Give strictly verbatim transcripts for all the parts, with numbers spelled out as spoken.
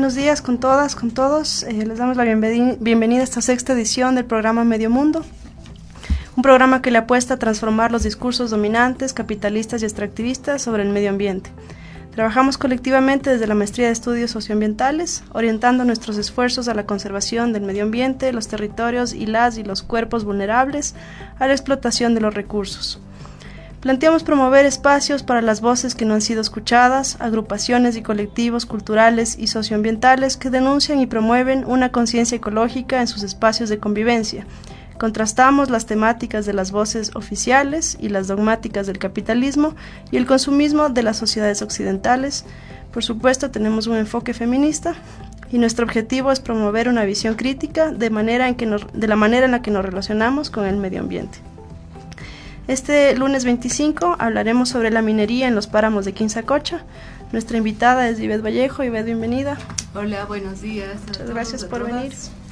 buenos días con todas, con todos. Eh, les damos la bienveni- bienvenida a esta sexta edición del programa Medio Mundo, un programa que le apuesta a transformar los discursos dominantes, capitalistas y extractivistas sobre el medio ambiente. Trabajamos colectivamente desde la Maestría de Estudios Socioambientales, orientando nuestros esfuerzos a la conservación del medio ambiente, los territorios y las y los cuerpos vulnerables a la explotación de los recursos. Planteamos promover espacios para las voces que no han sido escuchadas, agrupaciones y colectivos culturales y socioambientales que denuncian y promueven una conciencia ecológica en sus espacios de convivencia. Contrastamos las temáticas de las voces oficiales y las dogmáticas del capitalismo y el consumismo de las sociedades occidentales. Por supuesto, tenemos un enfoque feminista y nuestro objetivo es promover una visión crítica de, manera en que nos, de la manera en la que nos relacionamos con el medio ambiente. Este lunes veinticinco hablaremos sobre la minería en los páramos de Quimsacocha. Nuestra invitada es Ivette Vallejo. Ivette, bienvenida. Hola, buenos días. Muchas gracias por venir.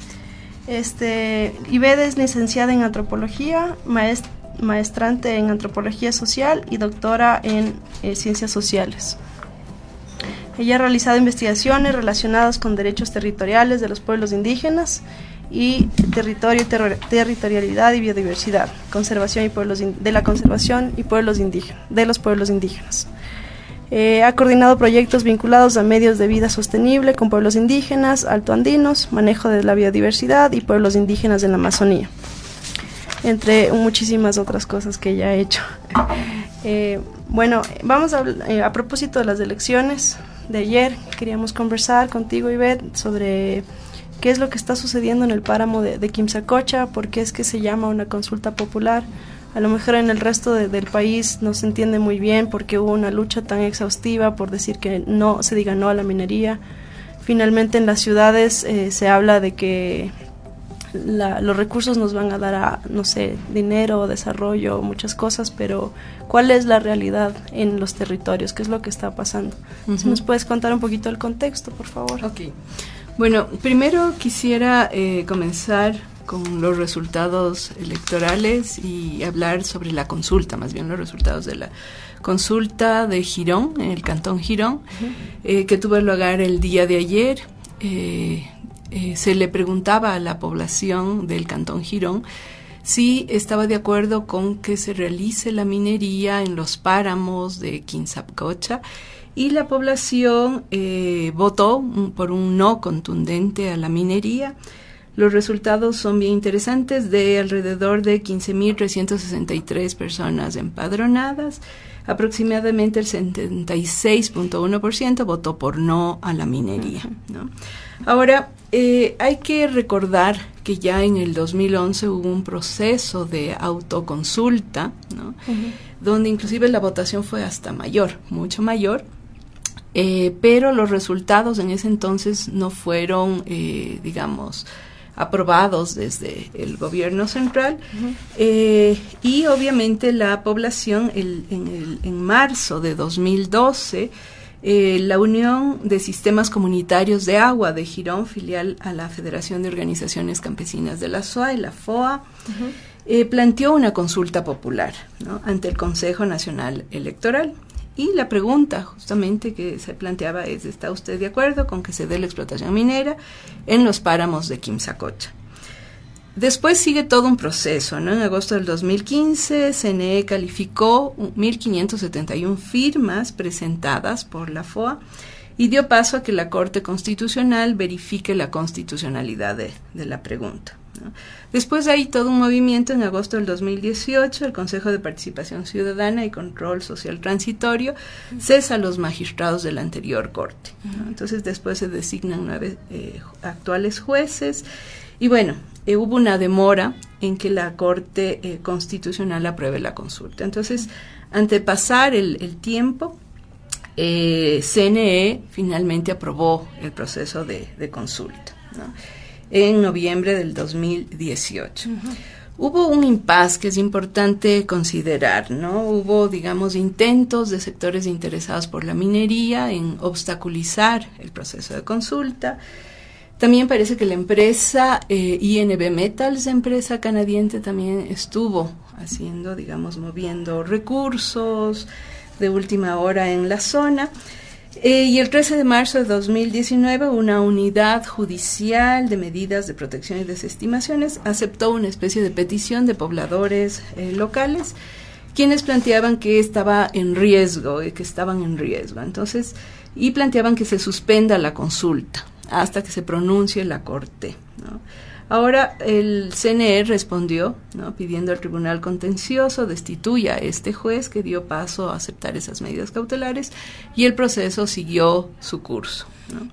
Este, Ivette es licenciada en antropología, maest- maestrante en antropología social y doctora en eh, ciencias sociales. Ella ha realizado investigaciones relacionadas con derechos territoriales de los pueblos indígenas y territorio, ter- territorialidad y biodiversidad, conservación y pueblos in- de la conservación y pueblos indígenas, de los pueblos indígenas. Eh, ha coordinado proyectos vinculados a medios de vida sostenible con pueblos indígenas, altoandinos, manejo de la biodiversidad y pueblos indígenas en la Amazonía, entre muchísimas otras cosas que ella ha hecho. Eh, bueno, vamos a, eh, a propósito de las elecciones de ayer, queríamos conversar contigo, Ivette, sobre qué es lo que está sucediendo en el páramo de, de Quimsacocha, por qué es que se llama una consulta popular. A lo mejor en el resto de, del país no se entiende muy bien por qué hubo una lucha tan exhaustiva por decir que no se diga no a la minería. Finalmente en las ciudades eh, se habla de que la, los recursos nos van a dar a, no sé, dinero, desarrollo, muchas cosas, pero ¿cuál es la realidad en los territorios? ¿Qué es lo que está pasando? Uh-huh. Si nos puedes contar un poquito el contexto, por favor. Ok. Bueno, primero quisiera eh, comenzar con los resultados electorales y hablar sobre la consulta, más bien los resultados de la consulta de Girón, en el cantón Girón, uh-huh. eh, que tuvo lugar el día de ayer. Eh, eh, se le preguntaba a la población del cantón Girón si estaba de acuerdo con que se realice la minería en los páramos de Quimsacocha, y la población eh, votó un, por un no contundente a la minería. Los resultados son bien interesantes, de alrededor de quince mil trescientas sesenta y tres personas empadronadas, aproximadamente el setenta y seis punto uno por ciento votó por no a la minería, ¿no? Ahora, eh, hay que recordar que ya en el dos mil once hubo un proceso de autoconsulta, ¿no? Uh-huh. Donde inclusive la votación fue hasta mayor, mucho mayor, eh, pero los resultados en ese entonces no fueron, eh, digamos, aprobados desde el gobierno central. Uh-huh. eh, y obviamente la población el, en, el, en marzo de dos mil doce eh, la Unión de Sistemas Comunitarios de Agua de Girón, filial a la Federación de Organizaciones Campesinas de la S O A y la F O A, uh-huh. eh, planteó una consulta popular, ¿no?, ante el Consejo Nacional Electoral. Y la pregunta justamente que se planteaba es: ¿está usted de acuerdo con que se dé la explotación minera en los páramos de Quimsacocha? Después sigue todo un proceso, ¿no? En agosto del dos mil quince, C N E calificó mil quinientas setenta y una firmas presentadas por la F O A y dio paso a que la Corte Constitucional verifique la constitucionalidad de, de la pregunta, ¿no? Después de ahí todo un movimiento. En agosto del dos mil dieciocho, el Consejo de Participación Ciudadana y Control Social Transitorio uh-huh. cesa a los magistrados de la anterior corte, ¿no? Entonces después se designan nueve eh, actuales jueces y bueno, eh, hubo una demora en que la Corte eh, Constitucional apruebe la consulta. Entonces, ante pasar el, el tiempo, eh, C N E finalmente aprobó el proceso de, de consulta, ¿no?, en noviembre del dos mil dieciocho. Uh-huh. Hubo un impasse que es importante considerar, ¿no? Hubo, digamos, intentos de sectores interesados por la minería en obstaculizar el proceso de consulta. También parece que la empresa eh, I N B Metals, empresa canadiense, también estuvo haciendo, digamos, moviendo recursos de última hora en la zona. Eh, y el trece de marzo de dos mil diecinueve, una unidad judicial de medidas de protección y desestimaciones aceptó una especie de petición de pobladores eh, locales, quienes planteaban que estaba en riesgo, eh, que estaban en riesgo. Entonces, y planteaban que se suspenda la consulta hasta que se pronuncie la Corte, ¿no? Ahora el C N E respondió, ¿no?, pidiendo al Tribunal Contencioso destituya a este juez que dio paso a aceptar esas medidas cautelares, y el proceso siguió su curso, ¿no?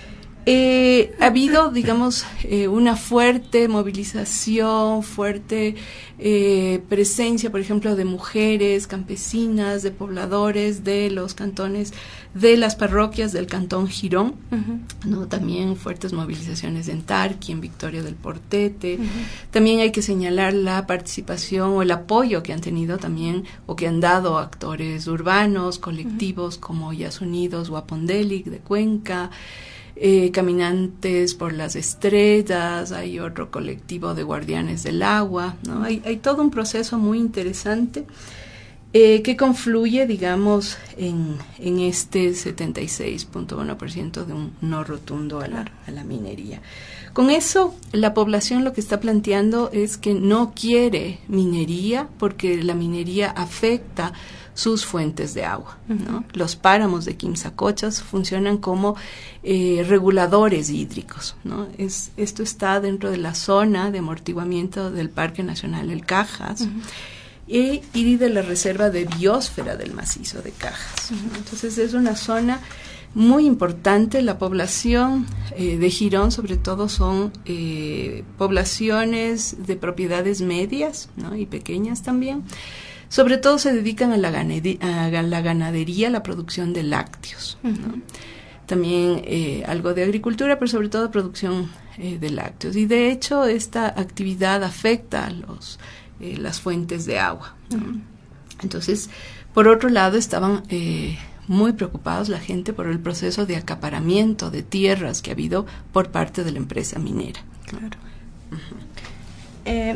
Eh, ha habido, digamos, eh, una fuerte movilización, fuerte eh, presencia, por ejemplo, de mujeres campesinas, de pobladores de los cantones, de las parroquias del cantón Girón, uh-huh. ¿no? También fuertes movilizaciones en Tarqui, en Victoria del Portete. Uh-huh. También hay que señalar la participación o el apoyo que han tenido también, o que han dado actores urbanos, colectivos, uh-huh. como Yas Unidos, Guapondelic de Cuenca, Eh, Caminantes por las Estrellas, hay otro colectivo de Guardianes del Agua, ¿no? Hay, hay todo un proceso muy interesante eh, que confluye, digamos, en, en este setenta y seis punto uno por ciento de un no rotundo a la, a la minería. Con eso, la población lo que está planteando es que no quiere minería porque la minería afecta sus fuentes de agua, ¿no? Uh-huh. Los páramos de Quimsacochas funcionan como eh, reguladores hídricos, ¿no? Es, esto está dentro de la zona de amortiguamiento del Parque Nacional El Cajas, uh-huh. y, y de la Reserva de Biosfera del Macizo de Cajas, uh-huh. Entonces es una zona muy importante. La población eh, de Girón, sobre todo, son eh, poblaciones de propiedades medias, ¿no?, y pequeñas también. Sobre todo se dedican a la, ganade- a la ganadería, a la producción de lácteos, ¿no? Uh-huh. También eh, algo de agricultura, pero sobre todo producción eh, de lácteos. Y de hecho esta actividad afecta a los, eh, las fuentes de agua, ¿no? Uh-huh. Entonces, por otro lado, estaban eh, muy preocupados la gente por el proceso de acaparamiento de tierras que ha habido por parte de la empresa minera. Claro. Uh-huh. Eh,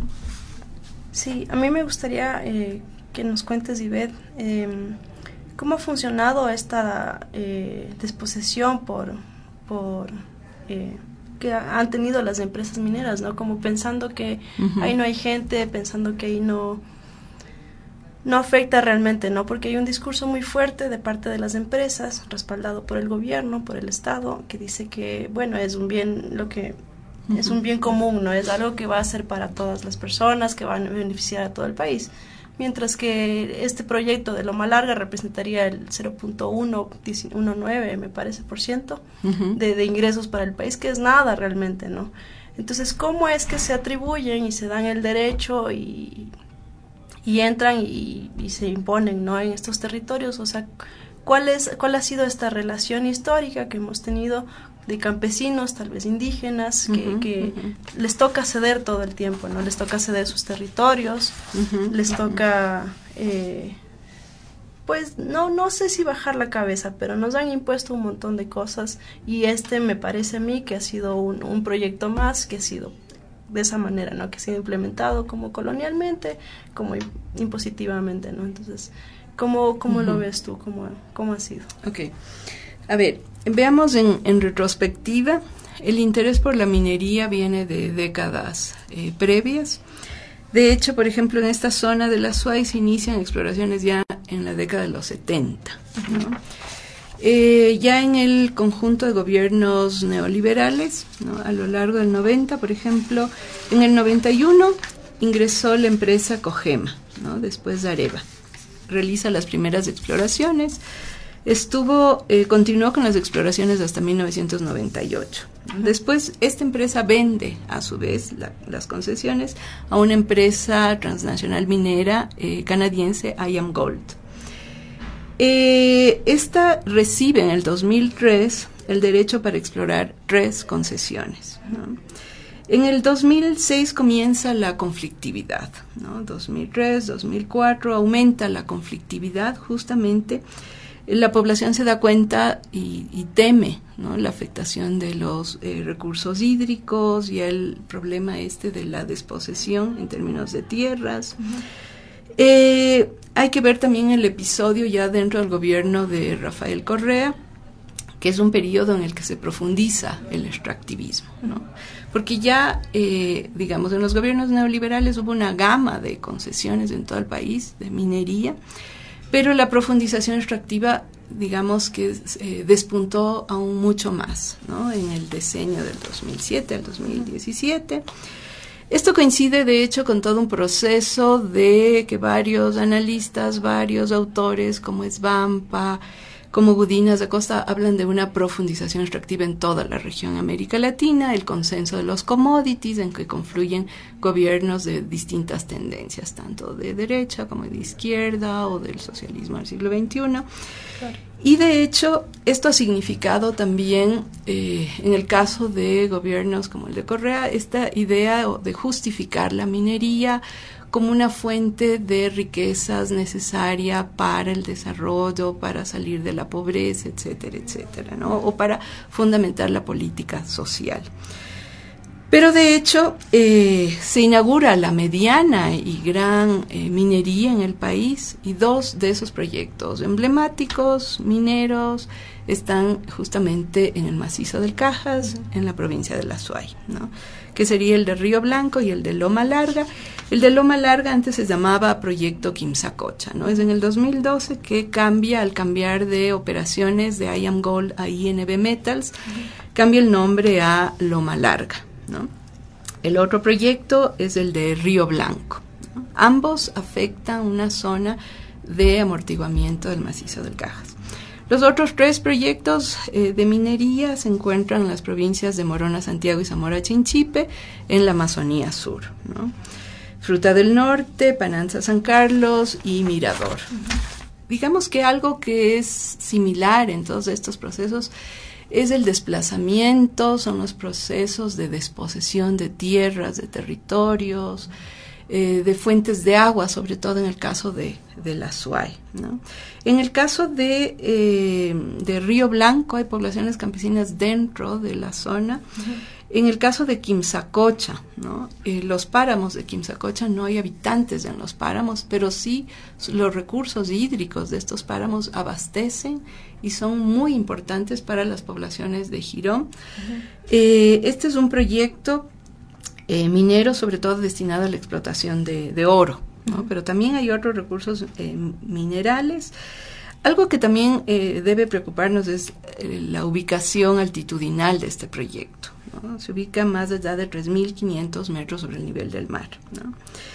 Sí, a mí me gustaría eh, que nos cuentes, Ivette, eh, cómo ha funcionado esta eh, disposición por, por eh, que han tenido las empresas mineras, ¿no? Como pensando que uh-huh. ahí no hay gente, pensando que ahí no, no afecta realmente, ¿no? Porque hay un discurso muy fuerte de parte de las empresas, respaldado por el gobierno, por el Estado, que dice que, bueno, es un bien lo que... es un bien común, ¿no? Es algo que va a ser para todas las personas, que van a beneficiar a todo el país. Mientras que este proyecto de Loma Larga representaría el cero punto uno nueve, me parece, por ciento uh-huh. de, de ingresos para el país, que es nada realmente, ¿no? Entonces, ¿cómo es que se atribuyen y se dan el derecho y, y entran y, y se imponen, ¿no?, en estos territorios? O sea, ¿cuál es, cuál ha sido esta relación histórica que hemos tenido de campesinos, tal vez indígenas, que, uh-huh, que uh-huh. les toca ceder todo el tiempo, ¿no? Les toca ceder sus territorios, uh-huh, les uh-huh. toca, eh, pues, no no sé si bajar la cabeza, pero nos han impuesto un montón de cosas, y este me parece a mí que ha sido un, un proyecto más, que ha sido de esa manera, ¿no? Que ha sido implementado como colonialmente, como impositivamente, ¿no? Entonces, ¿cómo, cómo uh-huh. lo ves tú? ¿Cómo, cómo ha sido? Ok. A ver, veamos en, en retrospectiva. El interés por la minería viene de décadas eh, previas. De hecho, por ejemplo, en esta zona de la Suay se inician exploraciones ya en la década de los setenta, ¿no? Eh, ya en el conjunto de gobiernos neoliberales, ¿no?, a lo largo del noventa, por ejemplo, en el noventa y uno ingresó la empresa Cogema, ¿no?, después de Areva. Realiza las primeras exploraciones. Estuvo, eh, continuó con las exploraciones hasta mil novecientos noventa y ocho. Después, esta empresa vende, a su vez, la, las concesiones a una empresa transnacional minera eh, canadiense, IAMGOLD. Eh, esta recibe en el dos mil tres el derecho para explorar tres concesiones, ¿no? En el dos mil seis comienza la conflictividad, ¿no? dos mil tres, dos mil cuatro aumenta la conflictividad, justamente. La población se da cuenta y, y teme, ¿no?, la afectación de los eh, recursos hídricos y el problema este de la desposesión en términos de tierras. Uh-huh. Eh, hay que ver también el episodio ya dentro del gobierno de Rafael Correa, que es un periodo en el que se profundiza el extractivismo, ¿no? Porque ya, eh, digamos, en los gobiernos neoliberales hubo una gama de concesiones en todo el país, de minería, pero la profundización extractiva, digamos que eh, despuntó aún mucho más, ¿no? En el decenio del dos mil siete al dos mil diecisiete. Esto coincide, de hecho, con todo un proceso de que varios analistas, varios autores, como Svampa, como Gudinas da Costa, hablan de una profundización extractiva en toda la región América Latina, el consenso de los commodities, en que confluyen gobiernos de distintas tendencias, tanto de derecha como de izquierda o del socialismo del siglo veintiuno. Claro. Y de hecho, esto ha significado también, eh, en el caso de gobiernos como el de Correa, esta idea de justificar la minería como una fuente de riquezas necesaria para el desarrollo, para salir de la pobreza, etcétera, etcétera, ¿no? O para fundamentar la política social. Pero de hecho, eh, se inaugura la mediana y gran eh, minería en el país, y dos de esos proyectos emblemáticos mineros están justamente en el macizo del Cajas, uh-huh. en la provincia del Azuay, ¿no? Que sería el de Río Blanco y el de Loma Larga. El de Loma Larga antes se llamaba Proyecto Quimsacocha, ¿no? Es en el dos mil doce que cambia, al cambiar de operaciones de I A M Gold a I N B Metals, uh-huh. cambia el nombre a Loma Larga, ¿no? El otro proyecto es el de Río Blanco, ¿no? Ambos afectan una zona de amortiguamiento del macizo del Cajas. Los otros tres proyectos eh, de minería se encuentran en las provincias de Morona, Santiago y Zamora Chinchipe, en la Amazonía Sur, ¿no? Fruta del Norte, Pananza, San Carlos y Mirador. Uh-huh. Digamos que algo que es similar en todos estos procesos es el desplazamiento, son los procesos de desposesión de tierras, de territorios, eh, de fuentes de agua, sobre todo en el caso de, de la Azuay, ¿no? En el caso de, eh, de Río Blanco hay poblaciones campesinas dentro de la zona. Uh-huh. En el caso de Quimsacocha, ¿no? Eh, los páramos de Quimsacocha, no hay habitantes en los páramos, pero sí los recursos hídricos de estos páramos abastecen y son muy importantes para las poblaciones de Girón. Uh-huh. Eh, este es un proyecto eh, minero, sobre todo destinado a la explotación de, de oro, ¿no? Uh-huh. Pero también hay otros recursos eh, minerales. Algo que también eh, debe preocuparnos es eh, la ubicación altitudinal de este proyecto, ¿no? Se ubica más allá de tres mil quinientos metros sobre el nivel del mar, ¿no?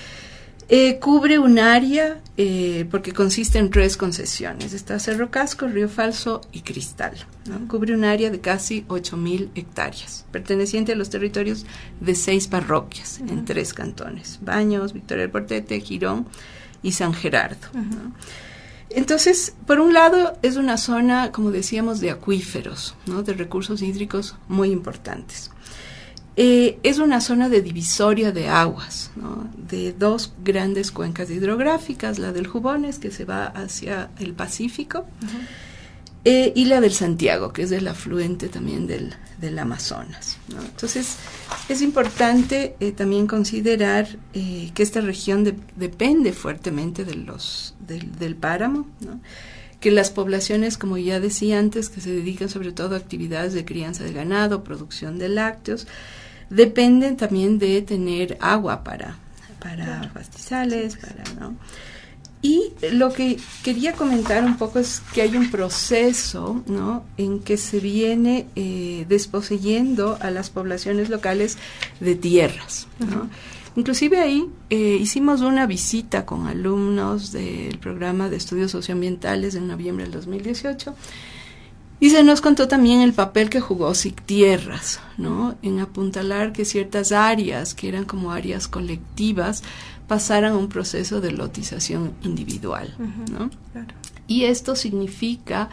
Eh, cubre un área, eh, porque consiste en tres concesiones. Está Cerro Casco, Río Falso y Cristal, ¿no? Cubre un área de casi ocho mil hectáreas, perteneciente a los territorios de seis parroquias, uh-huh. en tres cantones: Baños, Victoria del Portete, Girón y San Gerardo, uh-huh. ¿no? Entonces, por un lado, es una zona, como decíamos, de acuíferos, ¿no? De recursos hídricos muy importantes. Eh, es una zona de divisoria de aguas, ¿no? De dos grandes cuencas hidrográficas, la del Jubones, que se va hacia el Pacífico, uh-huh. eh, y la del Santiago, que es el afluente también del, del Amazonas, ¿no? Entonces, es importante eh, también considerar eh, que esta región de, depende fuertemente de los, del, del páramo, ¿no? Que las poblaciones, como ya decía antes, que se dedican sobre todo a actividades de crianza de ganado, producción de lácteos, dependen también de tener agua para, para pastizales, para, ¿no? Y lo que quería comentar un poco es que hay un proceso, ¿no? En que se viene eh, desposeyendo a las poblaciones locales de tierras, ¿no? Uh-huh. Inclusive ahí eh, hicimos una visita con alumnos del programa de estudios socioambientales en noviembre del dos mil dieciocho, y se nos contó también el papel que jugó SICTierras, ¿no? En apuntalar que ciertas áreas, que eran como áreas colectivas, pasaran a un proceso de lotización individual, uh-huh. ¿no? Claro. Y esto significa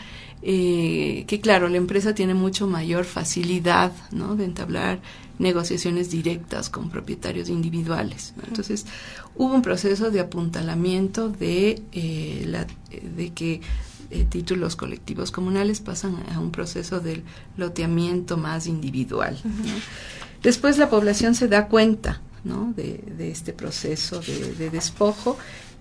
eh, que, claro, la empresa tiene mucho mayor facilidad, ¿no? De entablar negociaciones directas con propietarios individuales, ¿no? Entonces, hubo un proceso de apuntalamiento de, eh, la, de que eh, títulos colectivos comunales pasan a un proceso del loteamiento más individual, uh-huh. ¿no? Después la población se da cuenta, ¿no? de, de este proceso de, de despojo,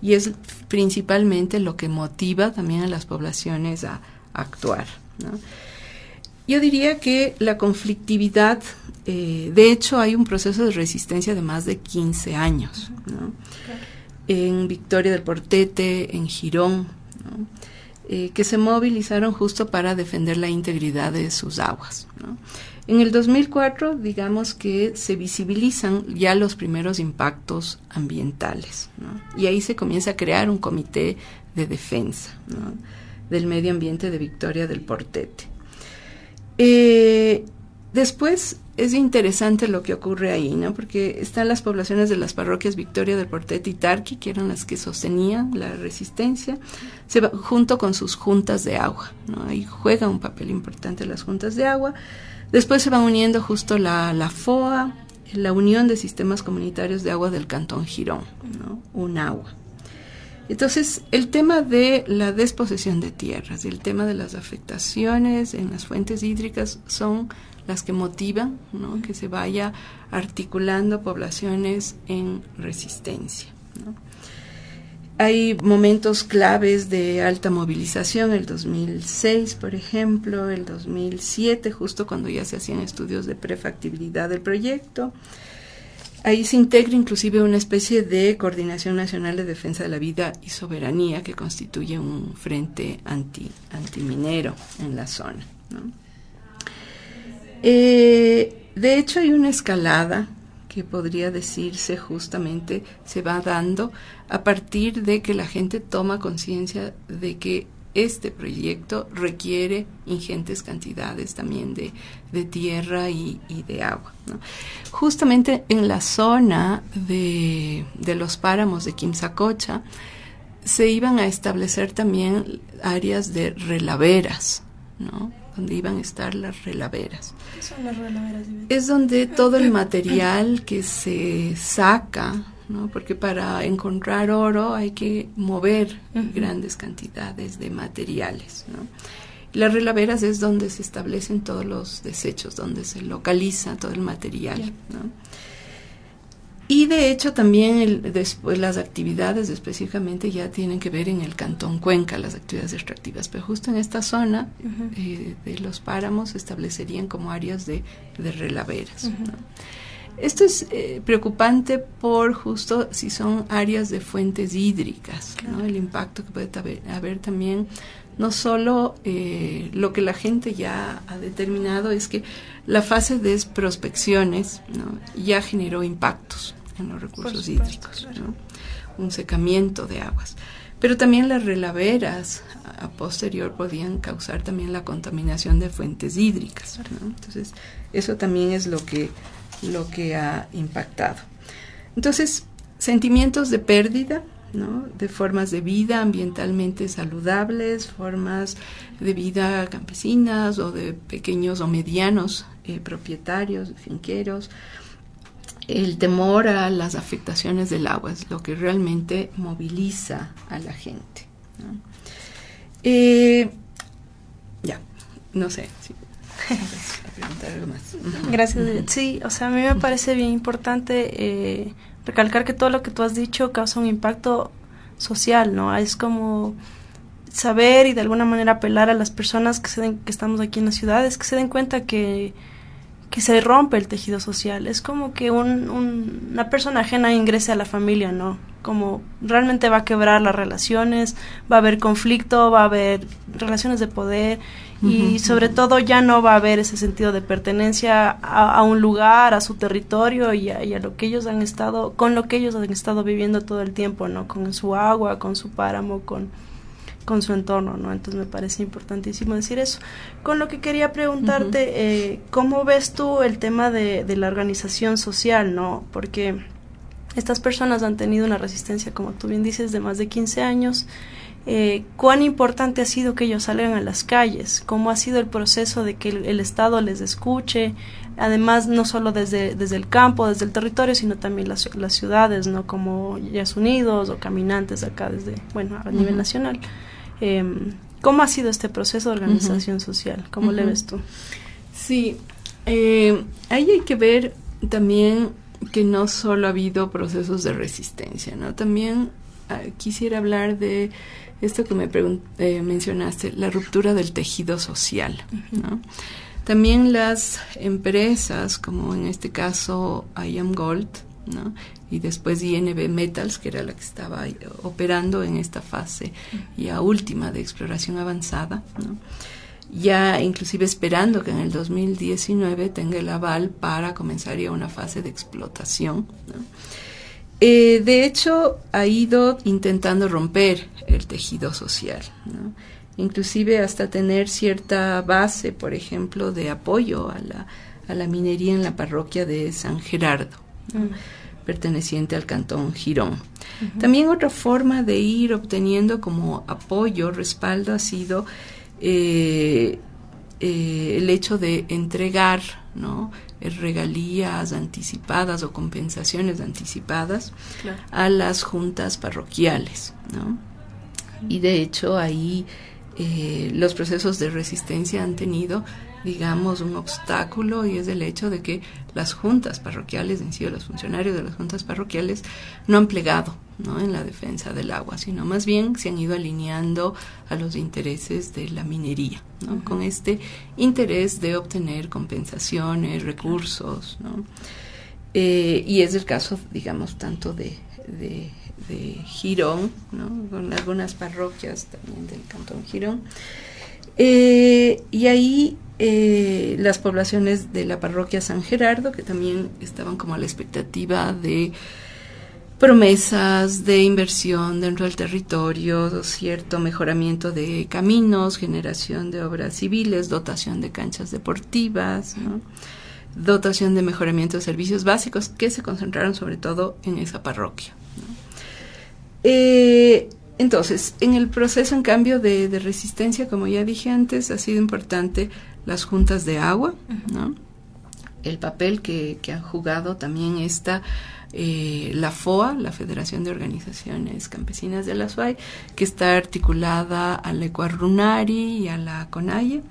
y es principalmente lo que motiva también a las poblaciones a, a actuar, ¿no? Yo diría que la conflictividad, eh, de hecho hay un proceso de resistencia de más de quince años, ¿no? Claro. En Victoria del Portete, en Girón, ¿no? eh, que se movilizaron justo para defender la integridad de sus aguas, ¿no? En el dos mil cuatro, digamos que se visibilizan ya los primeros impactos ambientales, ¿no? Y ahí se comienza a crear un comité de defensa, ¿no?, del medio ambiente de Victoria del Portete. Eh, después es interesante lo que ocurre ahí, ¿no? Porque están las poblaciones de las parroquias Victoria del Portete y Tarqui, que eran las que sostenían la resistencia, se va, junto con sus juntas de agua, ¿no? Ahí juega un papel importante las juntas de agua. Después se van uniendo justo la, la F O A, la Unión de Sistemas Comunitarios de Agua del Cantón Girón, ¿no?, UNAGUA. Entonces, el tema de la desposesión de tierras y el tema de las afectaciones en las fuentes hídricas son las que motivan, ¿no?, que se vaya articulando poblaciones en resistencia, ¿no? Hay momentos claves de alta movilización, el dos mil seis, por ejemplo, el dos mil siete, justo cuando ya se hacían estudios de prefactibilidad del proyecto. Ahí se integra inclusive una especie de Coordinación Nacional de Defensa de la Vida y Soberanía que constituye un frente anti, antiminero en la zona, ¿no? Eh, de hecho, hay una escalada que podría decirse justamente se va dando a partir de que la gente toma conciencia de que este proyecto requiere ingentes cantidades también de, de tierra y, y de agua, ¿no? Justamente en la zona de, de los páramos de Quimsacocha se iban a establecer también áreas de relaveras, ¿no?, donde iban a estar las relaveras. ¿Qué son las relaveras? Es donde todo el material que se saca, ¿no?, porque para encontrar oro hay que mover uh-huh. grandes cantidades de materiales, ¿no? Las relaveras es donde se establecen todos los desechos, donde se localiza todo el material, yeah. ¿no? Y de hecho también el, después las actividades específicamente ya tienen que ver en el Cantón Cuenca, las actividades extractivas, pero justo en esta zona uh-huh. eh, de los páramos se establecerían como áreas de, de relaveras, uh-huh. ¿no? Esto es eh, preocupante por justo si son áreas de fuentes hídricas, claro. ¿no? El impacto que puede haber, haber también, no solo eh, lo que la gente ya ha determinado es que la fase de prospecciones, ¿no?, ya generó impactos en los recursos supuesto, hídricos, claro. ¿no? Un secamiento de aguas. Pero también las relaveras a, a posterior podían causar también la contaminación de fuentes hídricas, ¿no? Entonces, eso también es lo que lo que ha impactado. Entonces, sentimientos de pérdida, ¿no?, de formas de vida ambientalmente saludables, formas de vida campesinas o de pequeños o medianos eh, propietarios, finqueros. El temor a las afectaciones del agua es lo que realmente moviliza a la gente, ¿no? Eh, ya, no sé, sí. Algo más. Gracias. Sí, o sea, a mí me parece bien importante eh, recalcar que todo lo que tú has dicho causa un impacto social, ¿no? Es como saber y de alguna manera apelar a las personas que, se den, que estamos aquí en las ciudades, que se den cuenta que, que se rompe el tejido social. Es como que un, un, una persona ajena ingrese a la familia, ¿no? Como realmente va a quebrar las relaciones, va a haber conflicto, va a haber relaciones de poder y sobre todo ya no va a haber ese sentido de pertenencia a, a un lugar, a su territorio y a, y a lo que ellos han estado, con lo que ellos han estado viviendo todo el tiempo, ¿no? Con su agua, con su páramo, con, con su entorno, ¿no? Entonces me parece importantísimo decir eso. Con lo que quería preguntarte, uh-huh. eh, ¿cómo ves tú el tema de, de la organización social, ¿no? Porque estas personas han tenido una resistencia, como tú bien dices, de más de quince años. Eh, ¿Cuán importante ha sido que ellos salgan a las calles? ¿Cómo ha sido el proceso de que el, el Estado les escuche? Además, no solo desde, desde el campo, desde el territorio, sino también las, las ciudades, ¿no? Como Yas Unidos o Caminantes acá desde, bueno, a nivel uh-huh. nacional. Eh, ¿Cómo ha sido este proceso de organización uh-huh. social? ¿Cómo uh-huh. le ves tú? Sí, eh, ahí hay que ver también que no solo ha habido procesos de resistencia, ¿no? También uh, quisiera hablar de esto que me eh, mencionaste, la ruptura del tejido social, ¿no? También las empresas, como en este caso I A M Gold, ¿no? Y después I N B Metals, que era la que estaba operando en esta fase ya última de exploración avanzada, ¿no? Ya inclusive esperando que en el dos mil diecinueve tenga el aval para comenzar ya una fase de explotación, ¿no? Eh, de hecho, ha ido intentando romper el tejido social, ¿no? Inclusive hasta tener cierta base, por ejemplo, de apoyo a la, a la minería en la parroquia de San Gerardo, ¿no? Mm. Perteneciente al cantón Girón. Uh-huh. También otra forma de ir obteniendo como apoyo, respaldo, ha sido eh, eh, el hecho de entregar, ¿no?, regalías anticipadas o compensaciones anticipadas, claro, a las juntas parroquiales, ¿no? Y de hecho ahí eh, los procesos de resistencia han tenido, digamos, un obstáculo, y es el hecho de que las juntas parroquiales en sí, o los funcionarios de las juntas parroquiales, no han plegado, ¿no?, en la defensa del agua, sino más bien se han ido alineando a los intereses de la minería, ¿no? Uh-huh. Con este interés de obtener compensaciones, recursos, ¿no? Eh, y es el caso, digamos, tanto de, de, de Girón, ¿no?, con algunas parroquias también del cantón Girón. Eh, y ahí eh, las poblaciones de la parroquia San Gerardo, que también estaban como a la expectativa de promesas de inversión dentro del territorio, cierto mejoramiento de caminos, generación de obras civiles, dotación de canchas deportivas, ¿no?, dotación de mejoramiento de servicios básicos, que se concentraron sobre todo en esa parroquia, ¿no? Eh, entonces, en el proceso, en cambio, de, de resistencia, como ya dije antes, ha sido importante las juntas de agua, ¿no?, el papel que, que han jugado también esta eh, la F O A, la Federación de Organizaciones Campesinas de la S U A Y, que está articulada a la Ecuarrunari y a la CONAIE.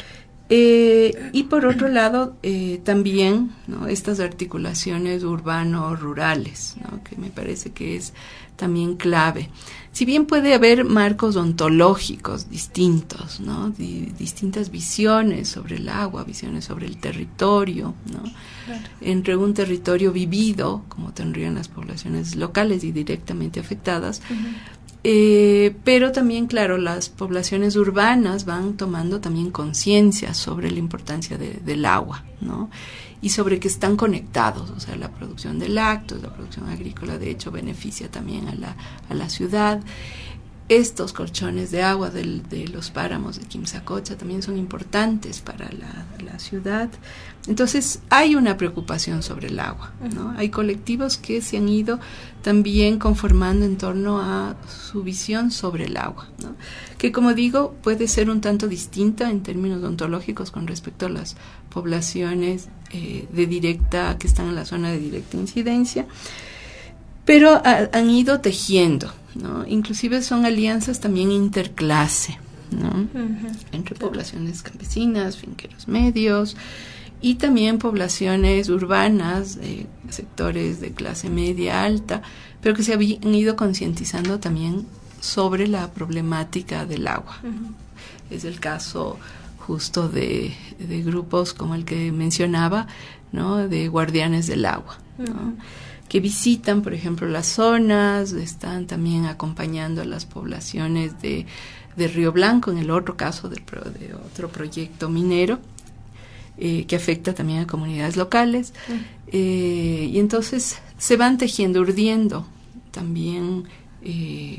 Eh, y por otro lado, eh, también, ¿no?, estas articulaciones urbano-rurales, ¿no?, que me parece que es también clave. Si bien puede haber marcos ontológicos distintos, ¿no?, Di- distintas visiones sobre el agua, visiones sobre el territorio, ¿no?, claro, entre un territorio vivido, como tendrían las poblaciones locales y directamente afectadas, uh-huh. Eh, pero también, claro, las poblaciones urbanas van tomando también conciencia sobre la importancia de, del agua, ¿no?, y sobre que están conectados, o sea, la producción de lácteos, la producción agrícola, de hecho, beneficia también a la, a la ciudad. Estos colchones de agua del, de los páramos de Quimsacocha también son importantes para la, la ciudad. Entonces, hay una preocupación sobre el agua, ¿no? Hay colectivos que se han ido también conformando en torno a su visión sobre el agua, ¿no?, que, como digo, puede ser un tanto distinta en términos ontológicos con respecto a las poblaciones eh, de directa, que están en la zona de directa incidencia, pero a, han ido tejiendo, ¿no? Inclusive son alianzas también interclase, ¿no?, uh-huh. entre poblaciones campesinas, finqueros medios, y también poblaciones urbanas, eh, sectores de clase media alta, pero que se han ido concientizando también sobre la problemática del agua. Uh-huh. Es el caso justo de, de grupos como el que mencionaba, ¿no?, de guardianes del agua, ¿no?, uh-huh. que visitan, por ejemplo, las zonas, están también acompañando a las poblaciones de, de Río Blanco, en el otro caso de, de otro proyecto minero, eh, que afecta también a comunidades locales, uh-huh. eh, y entonces se van tejiendo, urdiendo también eh,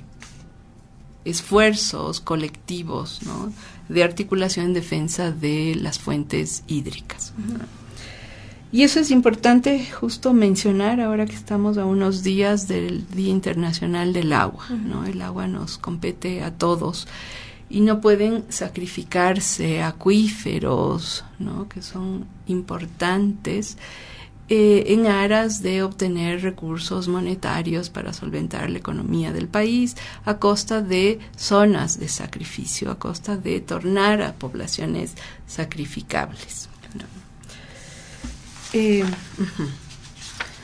esfuerzos colectivos, ¿no?, de articulación en defensa de las fuentes hídricas, ¿no? Uh-huh. Y eso es importante justo mencionar ahora que estamos a unos días del Día Internacional del Agua, uh-huh. ¿no? El agua nos compete a todos y no pueden sacrificarse acuíferos, ¿no?, que son importantes, eh, en aras de obtener recursos monetarios para solventar la economía del país a costa de zonas de sacrificio, a costa de tornar a poblaciones sacrificables, ¿no? Eh, uh-huh.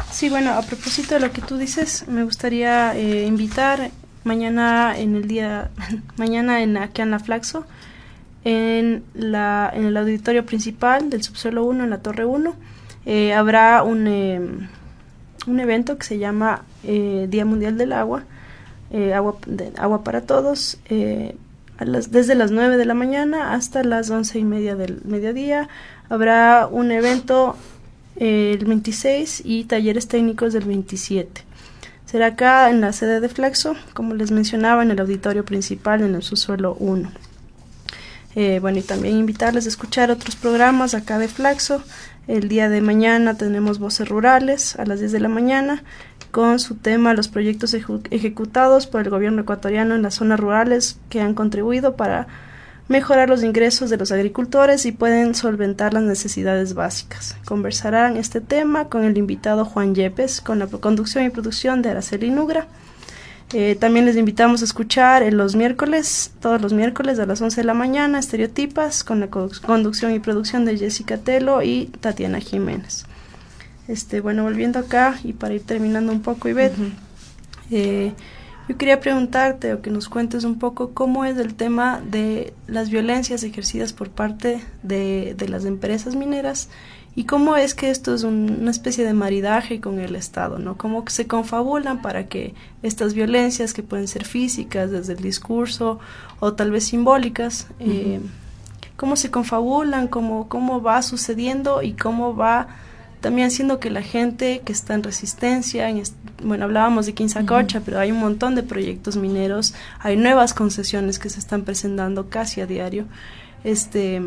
Sí, bueno, a propósito de lo que tú dices, me gustaría eh, invitar mañana en el día, mañana en aquí en la Flaxo, en, la, en el auditorio principal del subsuelo uno, en la Torre uno, eh, habrá un, eh, un evento que se llama eh, Día Mundial del Agua, eh, agua, de, agua para todos, eh, a las, desde las nueve de la mañana hasta las once y media del mediodía. Habrá un evento eh, el veintiséis y talleres técnicos del veintisiete. Será acá en la sede de Flaxo, como les mencionaba, en el auditorio principal, en el subsuelo uno. Eh, bueno, y también invitarles a escuchar otros programas acá de Flaxo. El día de mañana tenemos Voces Rurales a las diez de la mañana, con su tema los proyectos eju- ejecutados por el gobierno ecuatoriano en las zonas rurales que han contribuido para mejorar los ingresos de los agricultores y pueden solventar las necesidades básicas. Conversarán este tema con el invitado Juan Yepes, con la conducción y producción de Araceli Nugra. Eh, también les invitamos a escuchar en los miércoles, todos los miércoles a las once de la mañana, Estereotipas, con la conducción y producción de Jessica Telo y Tatiana Jiménez. Este, bueno, volviendo acá y para ir terminando un poco, Ivette, uh-huh. eh, yo quería preguntarte o que nos cuentes un poco cómo es el tema de las violencias ejercidas por parte de, de las empresas mineras y cómo es que esto es un, una especie de maridaje con el Estado, ¿no? Cómo se confabulan para que estas violencias, que pueden ser físicas desde el discurso o tal vez simbólicas, uh-huh. eh, cómo se confabulan, cómo, cómo va sucediendo y cómo va también haciendo que la gente que está en resistencia, en est- bueno, hablábamos de Quinzacocha, uh-huh. pero hay un montón de proyectos mineros, hay nuevas concesiones que se están presentando casi a diario. Este,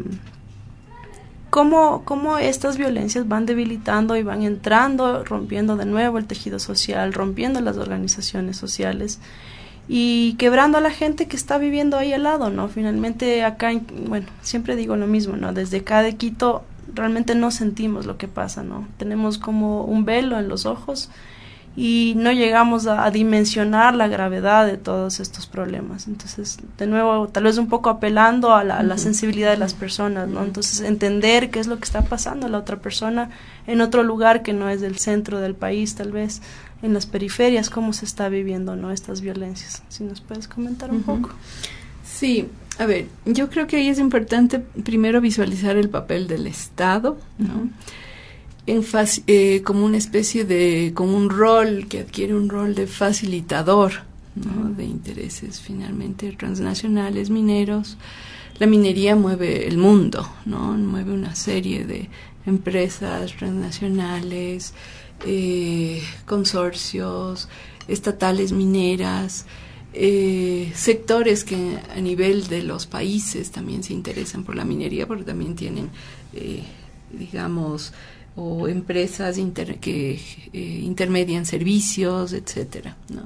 cómo, cómo estas violencias van debilitando y van entrando, rompiendo de nuevo el tejido social, rompiendo las organizaciones sociales y quebrando a la gente que está viviendo ahí al lado, ¿no? Finalmente acá, bueno, siempre digo lo mismo, ¿no? Desde acá de Quito realmente no sentimos lo que pasa, ¿no? Tenemos como un velo en los ojos y no llegamos a, a dimensionar la gravedad de todos estos problemas. Entonces, de nuevo, tal vez un poco apelando a la, a la sensibilidad de las personas, ¿no? Entonces, entender qué es lo que está pasando a la otra persona en otro lugar que no es del centro del país, tal vez en las periferias, cómo se está viviendo, ¿no? Estas violencias. Si nos puedes comentar un uh-huh. poco. Sí, a ver, yo creo que ahí es importante primero visualizar el papel del Estado, ¿no? Uh-huh. En faci- eh, como una especie de, como un rol que adquiere un rol de facilitador, ¿no? Uh-huh. De intereses finalmente transnacionales, mineros. La minería mueve el mundo, ¿no? Mueve una serie de empresas transnacionales, eh, consorcios, estatales mineras, eh, sectores que a nivel de los países también se interesan por la minería porque también tienen, eh, digamos, o empresas inter, que eh, intermedian servicios, etcétera, ¿no?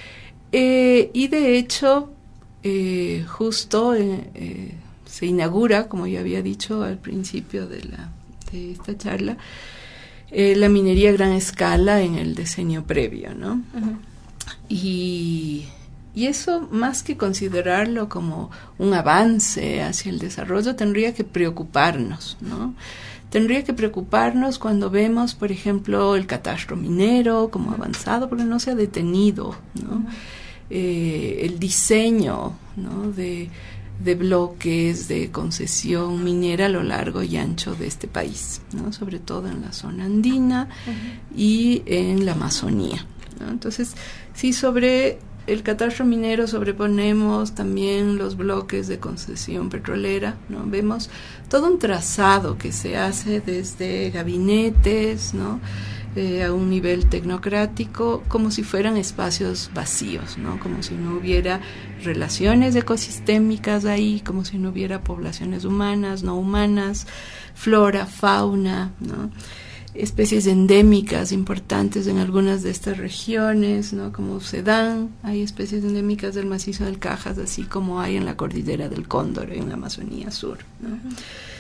Eh, y de hecho, eh, justo eh, eh, se inaugura, como ya había dicho al principio de, la, de esta charla, eh, la minería a gran escala en el diseño previo, ¿no? Uh-huh. Y, y eso, más que considerarlo como un avance hacia el desarrollo, tendría que preocuparnos, ¿no? Tendría que preocuparnos cuando vemos, por ejemplo, el catastro minero como avanzado, porque no se ha detenido, ¿no? Uh-huh. Eh, el diseño, ¿no? de, de bloques de concesión minera a lo largo y ancho de este país, ¿no? Sobre todo en la zona andina uh-huh. y en la Amazonía, ¿no? Entonces, si sobre el catastro minero sobreponemos también los bloques de concesión petrolera, ¿no? Vemos todo un trazado que se hace desde gabinetes, ¿no? Eh, a un nivel tecnocrático, como si fueran espacios vacíos, ¿no? Como si no hubiera relaciones ecosistémicas ahí, como si no hubiera poblaciones humanas, no humanas, flora, fauna, ¿no? Especies endémicas importantes en algunas de estas regiones, ¿no? Como se dan, hay especies endémicas del macizo del Cajas, así como hay en la cordillera del Cóndor, en la Amazonía Sur, ¿no? Uh-huh.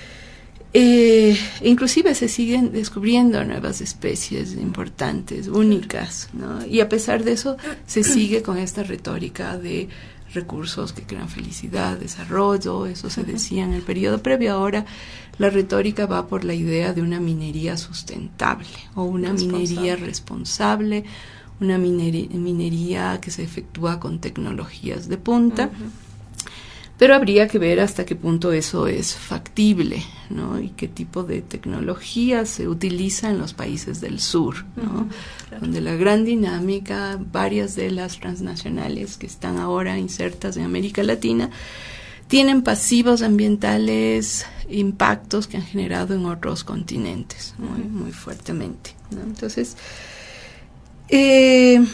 Eh, inclusive se siguen descubriendo nuevas especies importantes, únicas, ¿no? Y a pesar de eso se sigue con esta retórica de recursos que crean felicidad, desarrollo, eso se decía en el periodo previo. Ahora la retórica va por la idea de una minería sustentable o una responsable. minería responsable, una minería, minería que se efectúa con tecnologías de punta. Uh-huh. Pero habría que ver hasta qué punto eso es factible, ¿no? Y qué tipo de tecnología se utiliza en los países del sur, ¿no? Uh-huh, claro. Donde la gran dinámica, varias de las transnacionales que están ahora insertas en América Latina, tienen pasivos ambientales, impactos que han generado en otros continentes, muy, uh-huh. muy fuertemente, ¿no? Entonces, eh...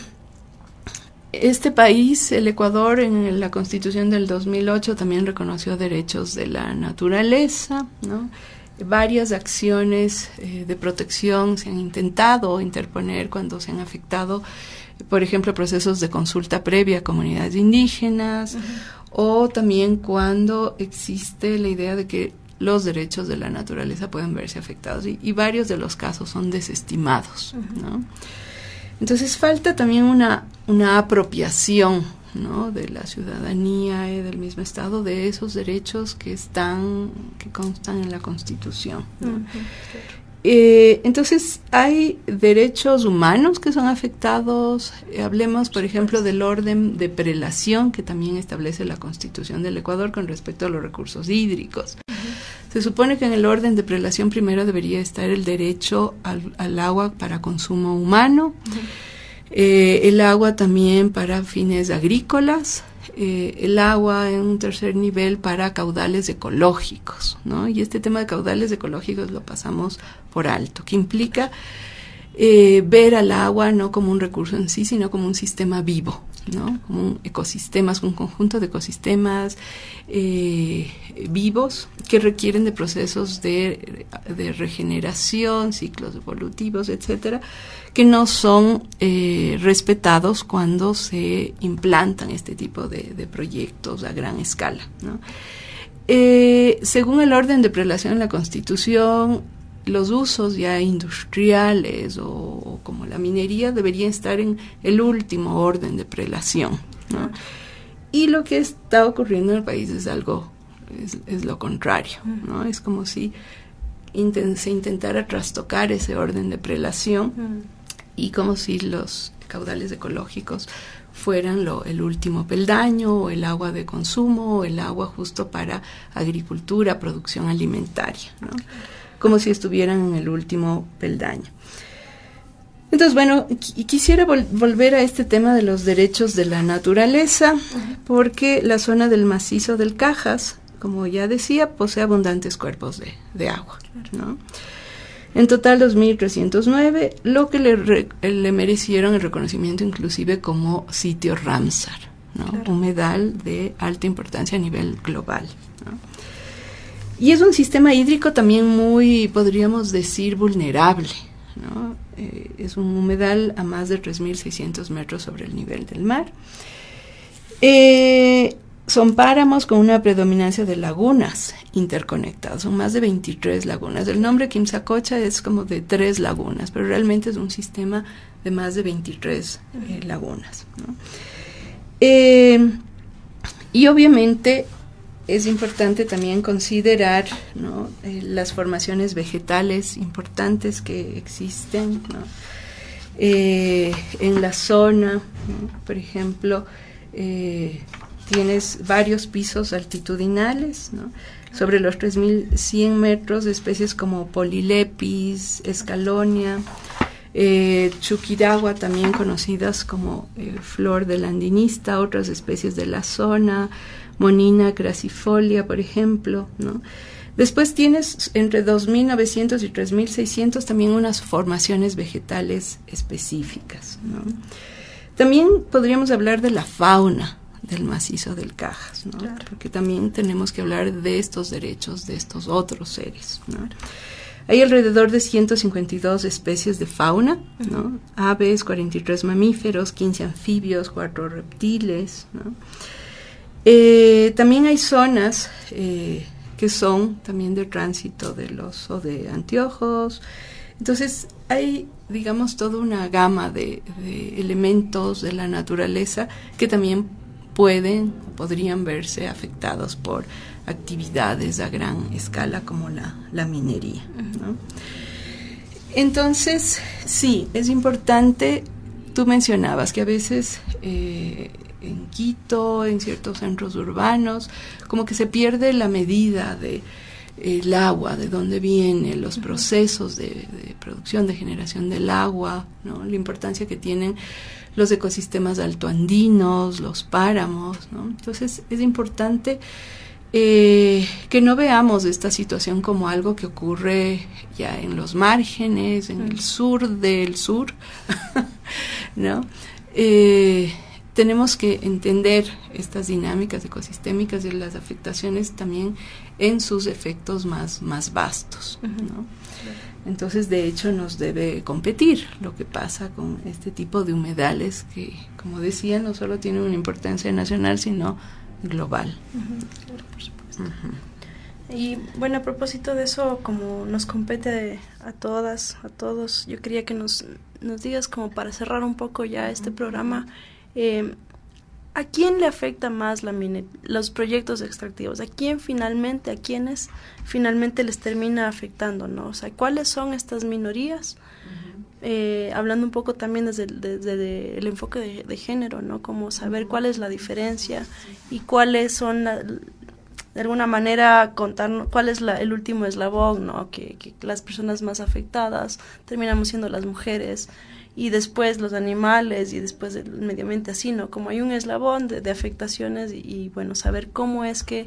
este país, el Ecuador, en la Constitución del dos mil ocho también reconoció derechos de la naturaleza, ¿no? Varias acciones eh, de protección se han intentado interponer cuando se han afectado, por ejemplo, procesos de consulta previa a comunidades indígenas, uh-huh. o también cuando existe la idea de que los derechos de la naturaleza pueden verse afectados, y, y varios de los casos son desestimados, uh-huh. ¿no? Entonces falta también una, una apropiación, ¿no? De la ciudadanía y del mismo Estado de esos derechos que están, que constan en la Constitución, ¿no? Uh-huh. Eh, entonces hay derechos humanos que son afectados. Eh, hablemos, por ejemplo, del orden de prelación que también establece la Constitución del Ecuador con respecto a los recursos hídricos. Uh-huh. Se supone que en el orden de prelación primero debería estar el derecho al, al agua para consumo humano, uh-huh. eh, el agua también para fines agrícolas, eh, el agua en un tercer nivel para caudales ecológicos, ¿no? Y este tema de caudales ecológicos lo pasamos por alto, que implica eh, ver al agua no como un recurso en sí, sino como un sistema vivo, ¿no? Como un ecosistemas, un conjunto de ecosistemas eh, vivos que requieren de procesos de, de regeneración, ciclos evolutivos, etcétera, que no son eh, respetados cuando se implantan este tipo de, de proyectos a gran escala, ¿no? Eh, según el orden de prelación en la Constitución, los usos ya industriales o, o como la minería deberían estar en el último orden de prelación, ¿no? Y lo que está ocurriendo en el país es algo, es, es lo contrario, ¿no? Es como si inten, se intentara trastocar ese orden de prelación uh-huh. y como si los caudales ecológicos fueran lo, el último peldaño, o el agua de consumo, o el agua justo para agricultura, producción alimentaria, ¿no? Como si estuvieran en el último peldaño. Entonces, bueno, qu- quisiera vol- volver a este tema de los derechos de la naturaleza, uh-huh. porque la zona del macizo del Cajas, como ya decía, posee abundantes cuerpos de, de agua, ¿no? En total dos mil trescientos nueve, lo que le, re- le merecieron el reconocimiento inclusive como sitio Ramsar, ¿no? Claro. Humedal de alta importancia a nivel global, ¿no? Y es un sistema hídrico también muy, podríamos decir, vulnerable, ¿no? Eh, es un humedal a más de tres mil seiscientos metros sobre el nivel del mar. Eh, son páramos con una predominancia de lagunas interconectadas, son más de veintitrés lagunas. El nombre Quimsacocha es como de tres lagunas, pero realmente es un sistema de más de veintitrés eh, lagunas, ¿no? Eh, y obviamente es importante también considerar, ¿no? eh, las formaciones vegetales importantes que existen, ¿no? eh, en la zona, ¿no? Por ejemplo, eh, tienes varios pisos altitudinales, ¿no? Sobre los tres mil cien metros de especies como Polilepis, Escalonia, eh, Chuquiragua, también conocidas como eh, flor del andinista, otras especies de la zona, Monina crassifolia, por ejemplo, ¿no? Después tienes entre dos mil novecientos y tres mil seiscientos también unas formaciones vegetales específicas, ¿no? También podríamos hablar de la fauna del macizo del Cajas, ¿no? Claro. Porque también tenemos que hablar de estos derechos de estos otros seres, ¿no? Hay alrededor de ciento cincuenta y dos especies de fauna, ¿no? Aves, cuarenta y tres mamíferos, quince anfibios, cuatro reptiles, ¿no? Eh, también hay zonas eh, que son también de tránsito del oso de anteojos. Entonces hay, digamos, toda una gama de, de elementos de la naturaleza que también pueden, podrían verse afectados por actividades a gran escala como la, la minería, ¿no? Entonces, sí, es importante, tú mencionabas que a veces eh, en Quito, en ciertos centros urbanos, como que se pierde la medida de el agua, de dónde viene, los procesos de, de producción, de generación del agua, ¿no? La importancia que tienen los ecosistemas altoandinos, los páramos, ¿no? Entonces es importante eh, que no veamos esta situación como algo que ocurre ya en los márgenes, en el sur del sur, ¿no? Eh, tenemos que entender estas dinámicas ecosistémicas y las afectaciones también en sus efectos más, más vastos, ¿no? Entonces, de hecho, nos debe competir lo que pasa con este tipo de humedales que, como decía, no solo tienen una importancia nacional, sino global. Uh-huh. Claro, por supuesto. Uh-huh. Y bueno, a propósito de eso, como nos compete a todas, a todos, yo quería que nos, nos digas, como para cerrar un poco ya este uh-huh. programa, eh, ¿a quién le afecta más la mine- los proyectos extractivos? ¿A quién finalmente, a quiénes finalmente les termina afectando, ¿no? O sea, ¿cuáles son estas minorías? Uh-huh. Eh, hablando un poco también desde, desde, desde el enfoque de, de género, ¿no? Como saber cuál es la diferencia y cuáles son, la, de alguna manera, contar cuál es la, el último eslabón, ¿no? Que, que las personas más afectadas terminamos siendo las mujeres, y después los animales, y después el medio ambiente, así, ¿no? Como hay un eslabón de, de afectaciones, y, y bueno, saber cómo es que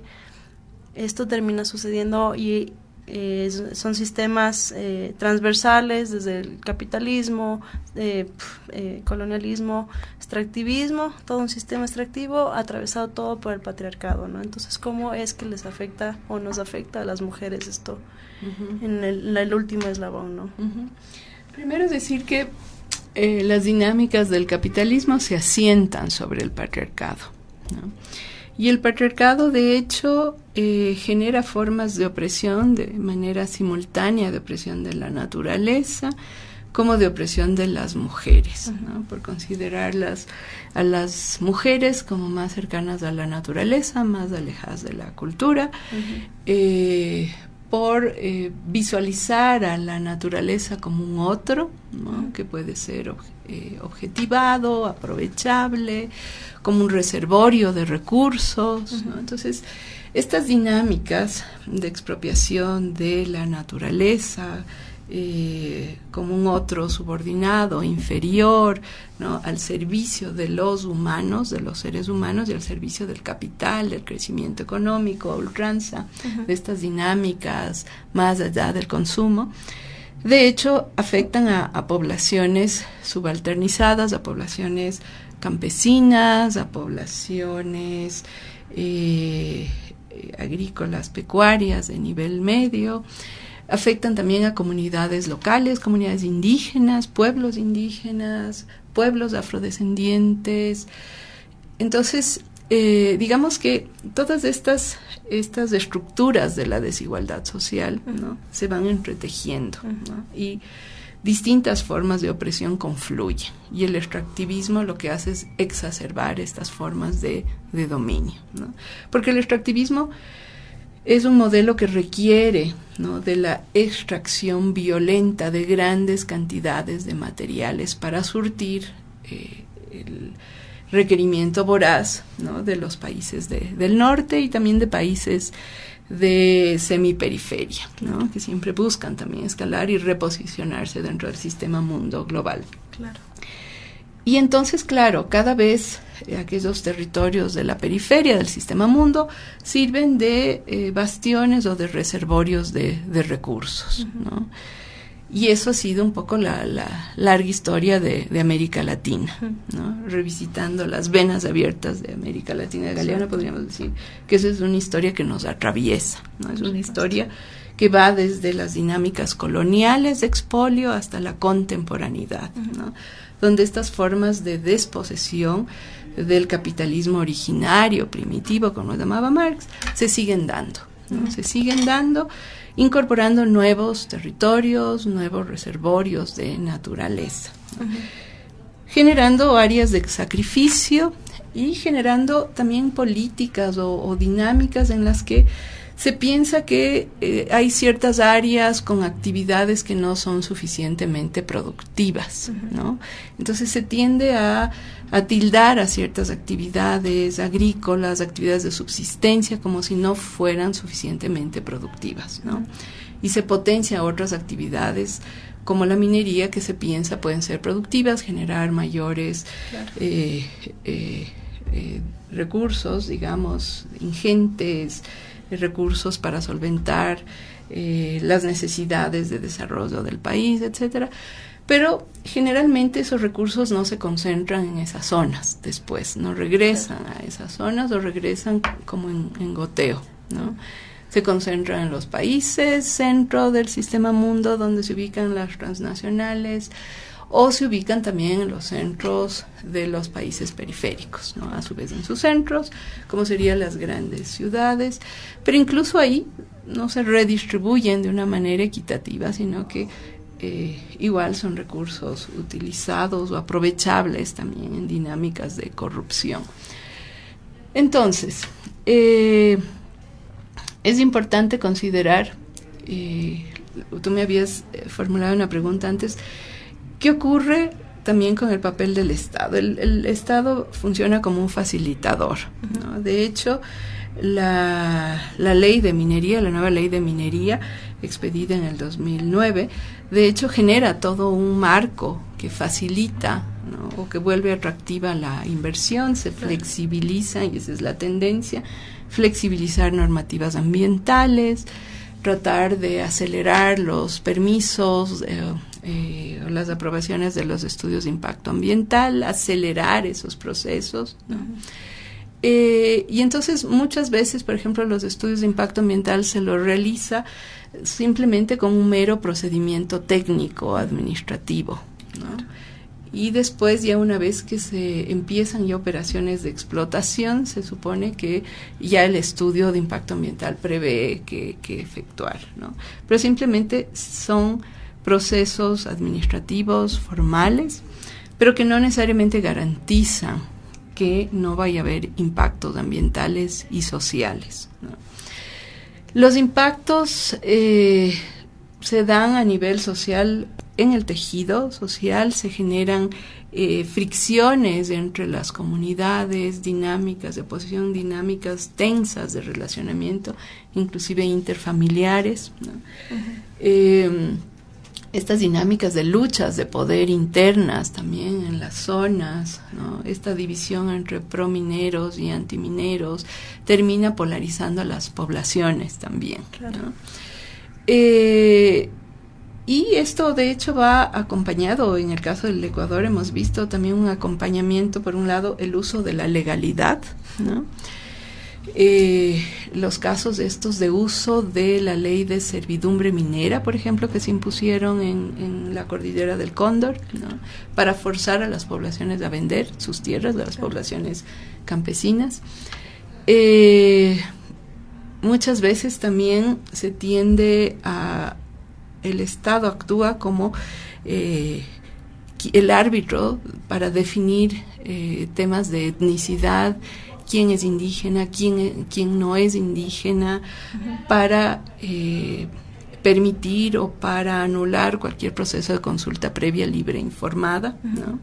esto termina sucediendo, y eh, son sistemas eh, transversales, desde el capitalismo, eh, eh, colonialismo, extractivismo, todo un sistema extractivo atravesado todo por el patriarcado, ¿no? Entonces, ¿cómo es que les afecta o nos afecta a las mujeres esto uh-huh. en el, el último eslabón, ¿no? Uh-huh. Primero es decir que Eh, las dinámicas del capitalismo se asientan sobre el patriarcado, ¿no? Y el patriarcado, de hecho, eh, genera formas de opresión de manera simultánea, de opresión de la naturaleza, como de opresión de las mujeres, ¿no? Por considerarlas a las mujeres como más cercanas a la naturaleza, más alejadas de la cultura, uh-huh. eh, por eh, visualizar a la naturaleza como un otro, ¿no? Uh-huh. Que puede ser ob- eh, objetivado, aprovechable, como un reservorio de recursos, uh-huh. ¿no? Entonces, estas dinámicas de expropiación de la naturaleza eh, como un otro subordinado, inferior, ¿no? Al servicio de los humanos, de los seres humanos, y al servicio del capital, del crecimiento económico, a ultranza, uh-huh. de estas dinámicas más allá del consumo, de hecho afectan a, a poblaciones subalternizadas, a poblaciones campesinas, a poblaciones eh, agrícolas, pecuarias de nivel medio. Afectan también a comunidades locales, comunidades indígenas, pueblos indígenas, pueblos afrodescendientes. Entonces, eh, digamos que todas estas, estas estructuras de la desigualdad social, ¿no? Se van entretejiendo, ¿no? Y distintas formas de opresión confluyen. Y el extractivismo lo que hace es exacerbar estas formas de, de dominio, ¿no? Porque el extractivismo es un modelo que requiere, ¿no? De la extracción violenta de grandes cantidades de materiales para surtir eh, el requerimiento voraz, ¿no? De los países de, del norte y también de países de semiperiferia, ¿no? Que siempre buscan también escalar y reposicionarse dentro del sistema mundo global. Claro. Y entonces, claro, cada vez eh, aquellos territorios de la periferia del sistema mundo sirven de eh, bastiones o de reservorios de, de recursos, uh-huh. ¿no? Y eso ha sido un poco la, la larga historia de, de América Latina, uh-huh. ¿no? Revisitando las venas abiertas de América Latina de Galeano, sí. Podríamos decir que esa es una historia que nos atraviesa, ¿no? Es una historia que va desde las dinámicas coloniales de expolio hasta la contemporaneidad, uh-huh. ¿no? Donde estas formas de desposesión del capitalismo originario, primitivo, como lo llamaba Marx, se siguen dando, ¿no? Uh-huh. Se siguen dando, incorporando nuevos territorios, nuevos reservorios de naturaleza, ¿no? Uh-huh. Generando áreas de sacrificio y generando también políticas o, o dinámicas en las que se piensa que eh, hay ciertas áreas con actividades que no son suficientemente productivas, uh-huh. ¿no? Entonces se tiende a, a tildar a ciertas actividades agrícolas, actividades de subsistencia, como si no fueran suficientemente productivas, ¿no? Uh-huh. Y se potencia otras actividades como la minería, que se piensa pueden ser productivas, generar mayores claro. eh, eh, eh, recursos, digamos, ingentes, recursos para solventar eh, las necesidades de desarrollo del país, etcétera. Pero generalmente esos recursos no se concentran en esas zonas después, no regresan a esas zonas o regresan como en, en goteo, ¿no? Se concentran en los países centro del sistema mundo donde se ubican las transnacionales, o se ubican también en los centros de los países periféricos, ¿no? A su vez en sus centros, como serían las grandes ciudades, pero incluso ahí no se redistribuyen de una manera equitativa, sino que eh, igual son recursos utilizados o aprovechables también en dinámicas de corrupción. Entonces, eh, es importante considerar, eh, tú me habías formulado una pregunta antes, ¿qué ocurre también con el papel del Estado? El, el Estado funciona como un facilitador, ¿no? De hecho, la, la ley de minería, la nueva ley de minería, expedida en el dos mil nueve, de hecho genera todo un marco que facilita, ¿no? O que vuelve atractiva la inversión, se flexibiliza, y esa es la tendencia, flexibilizar normativas ambientales, tratar de acelerar los permisos, eh, Eh, o las aprobaciones de los estudios de impacto ambiental, acelerar esos procesos, ¿no? Uh-huh. Eh, y entonces muchas veces, por ejemplo, los estudios de impacto ambiental se los realiza simplemente con un mero procedimiento técnico administrativo, ¿no? Claro. Y después, ya una vez que se empiezan ya operaciones de explotación, se supone que ya el estudio de impacto ambiental prevé que, que efectuar, ¿no? Pero simplemente son procesos administrativos formales, pero que no necesariamente garantizan que no vaya a haber impactos ambientales y sociales, ¿no? Los impactos eh, se dan a nivel social en el tejido social, se generan eh, fricciones entre las comunidades, dinámicas de oposición, dinámicas tensas de relacionamiento, inclusive interfamiliares, ¿no? Uh-huh. Eh, Estas dinámicas de luchas de poder internas también en las zonas, ¿no? Esta división entre promineros y antimineros termina polarizando a las poblaciones también, claro. ¿no? Eh, y esto de hecho va acompañado, en el caso del Ecuador hemos visto también un acompañamiento, por un lado el uso de la legalidad, ¿no? Eh, los casos estos de uso de la ley de servidumbre minera, por ejemplo, que se impusieron en, en la cordillera del Cóndor, ¿no? Para forzar a las poblaciones a vender sus tierras, de las poblaciones campesinas. Eh, muchas veces también se tiende a, el Estado actúa como eh, el árbitro para definir eh, temas de etnicidad, quién es indígena, quién, quién no es indígena, uh-huh. para eh, permitir o para anular cualquier proceso de consulta previa, libre e informada, uh-huh. ¿no?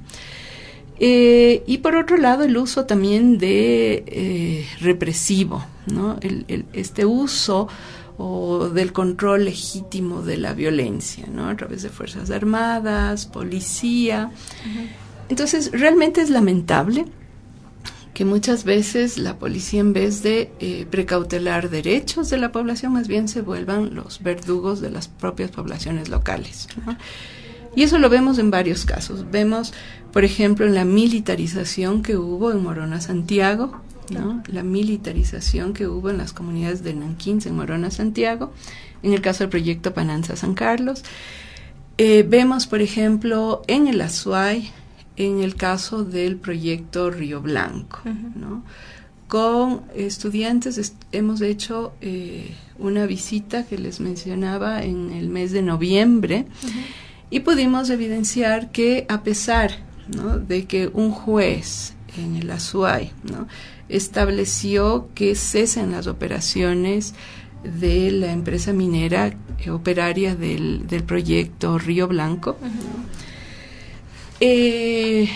Eh, y por otro lado, el uso también de eh, represivo, ¿no? El, el, este uso o del control legítimo de la violencia, ¿no? A través de fuerzas armadas, policía. Uh-huh. Entonces, realmente es lamentable que muchas veces la policía, en vez de eh, precautelar derechos de la población, más bien se vuelvan los verdugos de las propias poblaciones locales, ¿no? Y eso lo vemos en varios casos. Vemos, por ejemplo, en la militarización que hubo en Morona, Santiago, ¿no? La militarización que hubo en las comunidades de Nanquín, en Morona, Santiago, en el caso del proyecto Pananza San Carlos. Eh, vemos, por ejemplo, en el Azuay, en el caso del proyecto Río Blanco, uh-huh. ¿no? Con estudiantes est- hemos hecho eh, una visita que les mencionaba en el mes de noviembre, uh-huh. y pudimos evidenciar que a pesar, ¿no? de que un juez en el Azuay, ¿no? Estableció que cesen las operaciones de la empresa minera eh, operaria del, del proyecto Río Blanco, uh-huh. ¿no? eh,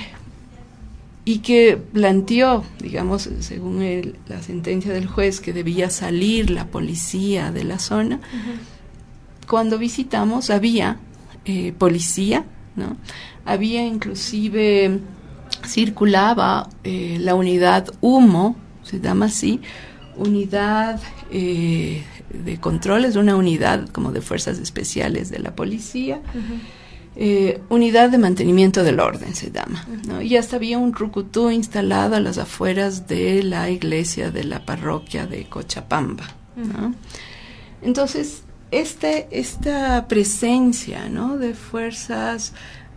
y que planteó, digamos, según el, la sentencia del juez, que debía salir la policía de la zona. Uh-huh. Cuando visitamos había eh, policía, ¿no? Había inclusive, circulaba eh, la unidad Humo, se llama así, unidad eh, de controles, una unidad como de fuerzas especiales de la policía, uh-huh. eh, unidad de mantenimiento del orden se llama, uh-huh. ¿no? Y hasta había un rucutú instalado a las afueras de la iglesia de la parroquia de Cochapamba, ¿no? Uh-huh. Entonces, este, esta presencia, ¿no?, de fuerzas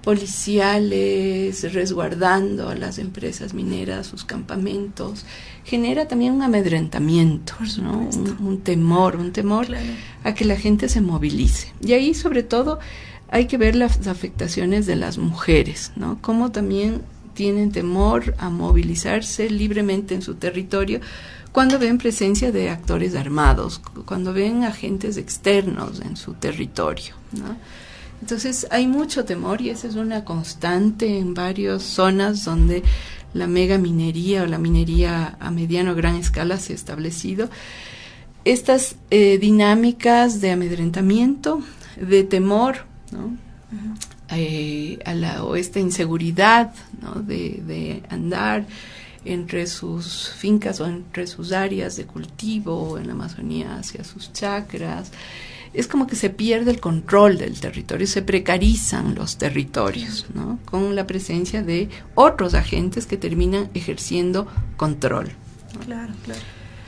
policiales resguardando a las empresas mineras, sus campamentos, genera también un amedrentamiento, ¿no? un, un temor, un temor claro. a que la gente se movilice. Y ahí, sobre todo, hay que ver las afectaciones de las mujeres, ¿no? Cómo también tienen temor a movilizarse libremente en su territorio cuando ven presencia de actores armados, cuando ven agentes externos en su territorio, ¿no? Entonces hay mucho temor y esa es una constante en varias zonas donde la mega minería o la minería a mediano o gran escala se ha establecido. Estas eh, dinámicas de amedrentamiento, de temor, ¿no? Uh-huh. eh, a la, o esta inseguridad, ¿no?, de, de andar entre sus fincas o entre sus áreas de cultivo en la Amazonía hacia sus chacras. Es como que se pierde el control del territorio, se precarizan los territorios, ¿no?, con la presencia de otros agentes que terminan ejerciendo control, ¿no? Claro, claro.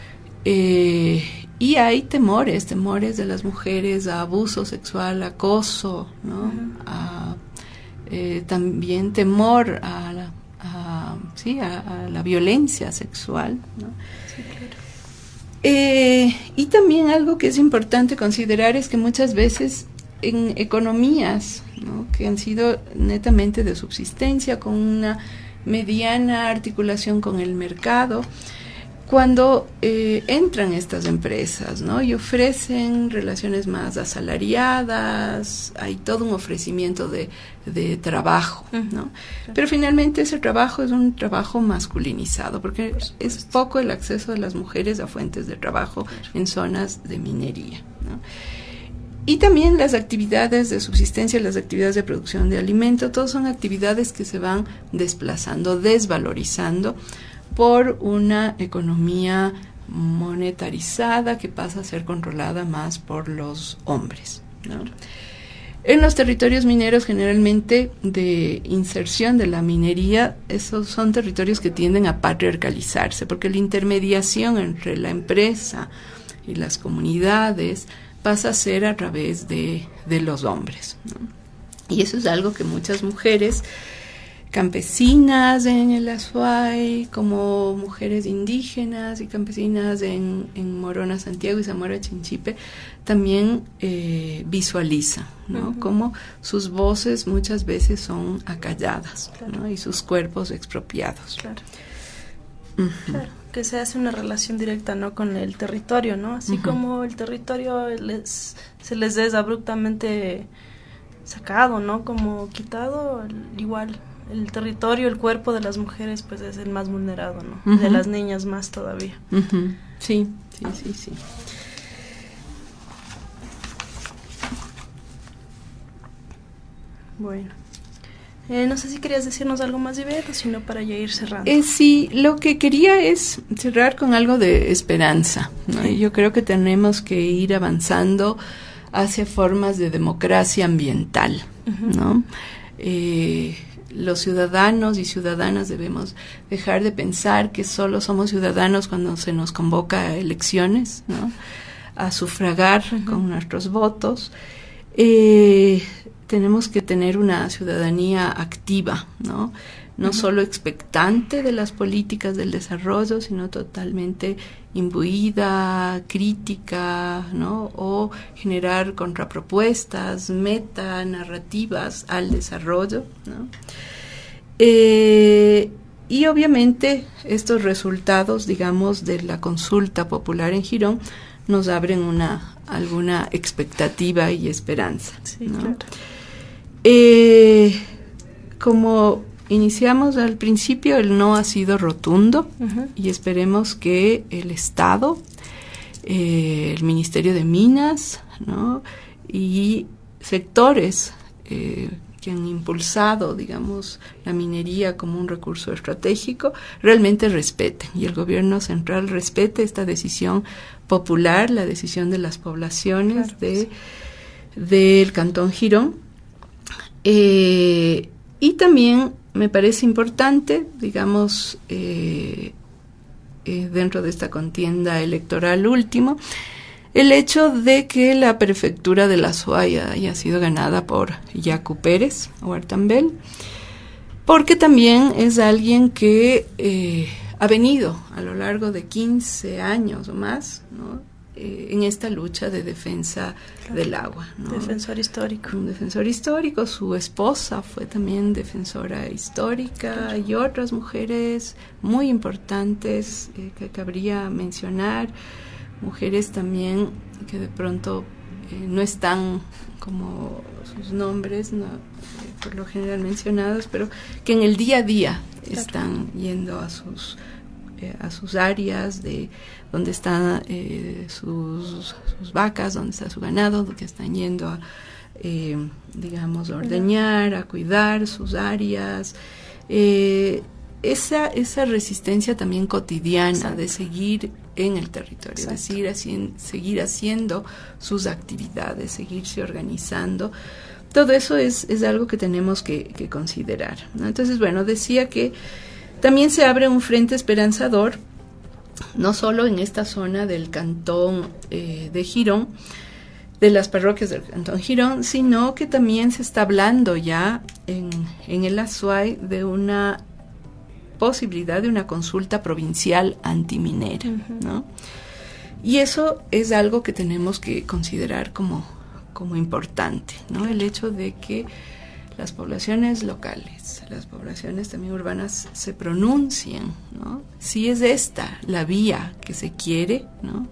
Eh, y hay temores, temores de las mujeres a abuso sexual, acoso, ¿no? Uh-huh. a, eh, también temor a la, a, sí, a, a la violencia sexual, ¿no? Sí, claro. Eh, y también algo que es importante considerar es que muchas veces en economías, ¿no?, que han sido netamente de subsistencia, con una mediana articulación con el mercado, cuando eh, entran estas empresas, ¿no?, y ofrecen relaciones más asalariadas, hay todo un ofrecimiento de, de trabajo, ¿no? Pero finalmente ese trabajo es un trabajo masculinizado, porque es poco el acceso de las mujeres a fuentes de trabajo en zonas de minería, ¿no? Y también las actividades de subsistencia, las actividades de producción de alimento, todas son actividades que se van desplazando, desvalorizando por una economía monetarizada que pasa a ser controlada más por los hombres, ¿no? En los territorios mineros generalmente de inserción de la minería, esos son territorios que tienden a patriarcalizarse, porque la intermediación entre la empresa y las comunidades pasa a ser a través de, de los hombres, ¿no? Y eso es algo que muchas mujeres campesinas en el Azuay, como mujeres indígenas y campesinas en, en Morona, Santiago y Zamora, Chinchipe, también eh, visualizan, ¿no? Uh-huh. Como sus voces muchas veces son acalladas, claro, ¿no?, y sus cuerpos expropiados. Claro. Uh-huh. Claro, que se hace una relación directa, ¿no?, con el territorio, ¿no? Así uh-huh. como el territorio les, se les es abruptamente sacado, ¿no?, como quitado, igual el territorio, el cuerpo de las mujeres, pues es el más vulnerado, ¿no? Uh-huh. De las niñas más todavía. Uh-huh. Sí, sí, sí, sí. Bueno, eh, no sé si querías decirnos algo más, Ivette, o si no, para ya ir cerrando. Eh, sí, lo que quería es cerrar con algo de esperanza, ¿no? Y yo creo que tenemos que ir avanzando hacia formas de democracia ambiental, uh-huh. ¿no? Eh, los ciudadanos y ciudadanas debemos dejar de pensar que solo somos ciudadanos cuando se nos convoca a elecciones, ¿no?, a sufragar uh-huh. con nuestros votos. Eh, tenemos que tener una ciudadanía activa, ¿no? No uh-huh. solo expectante de las políticas del desarrollo, sino totalmente imbuida, crítica, ¿no?, o generar contrapropuestas, meta narrativas al desarrollo, ¿no? Eh, y obviamente estos resultados, digamos, de la consulta popular en Girón nos abren una alguna expectativa y esperanza. Sí, ¿no? claro. Eh, como iniciamos al principio, el no ha sido rotundo, uh-huh. y esperemos que el Estado, eh, el Ministerio de Minas, ¿no? y sectores eh, que han impulsado, digamos, la minería como un recurso estratégico, realmente respeten, y el gobierno central respete esta decisión popular, la decisión de las poblaciones, claro, de, sí. del Cantón Girón. Eh, y también me parece importante, digamos, eh, eh, dentro de esta contienda electoral último, el hecho de que la prefectura de la Suay haya sido ganada por Yacu Pérez Huartambel, porque también es alguien que eh, ha venido a lo largo de quince años o más, ¿no? eh, en esta lucha de defensa, claro, del agua, ¿no? Defensor histórico. Un defensor histórico. Su esposa fue también defensora histórica, claro, y otras mujeres muy importantes eh, que cabría mencionar. Mujeres también que de pronto eh, no están como sus nombres, no, eh, por lo general mencionados, pero que en el día a día, claro, están yendo a sus eh, a sus áreas de donde están eh, sus, sus vacas, donde está su ganado, que están yendo a eh, digamos a ordeñar, a cuidar sus áreas. Eh, esa esa resistencia también cotidiana, exacto, de seguir en el territorio, de seguir, haci- seguir haciendo sus actividades, seguirse organizando. Todo eso es, es algo que tenemos que, que considerar, ¿no? Entonces, bueno, decía que también se abre un frente esperanzador, no solo en esta zona del cantón eh, de Girón, de las parroquias del cantón Girón, sino que también se está hablando ya en, en el Azuay de una posibilidad de una consulta provincial antiminera, uh-huh, ¿no? Y eso es algo que tenemos que considerar como, como importante, ¿no? El hecho de que las poblaciones locales, las poblaciones también urbanas se pronuncien, ¿no? Si es esta la vía que se quiere, ¿no?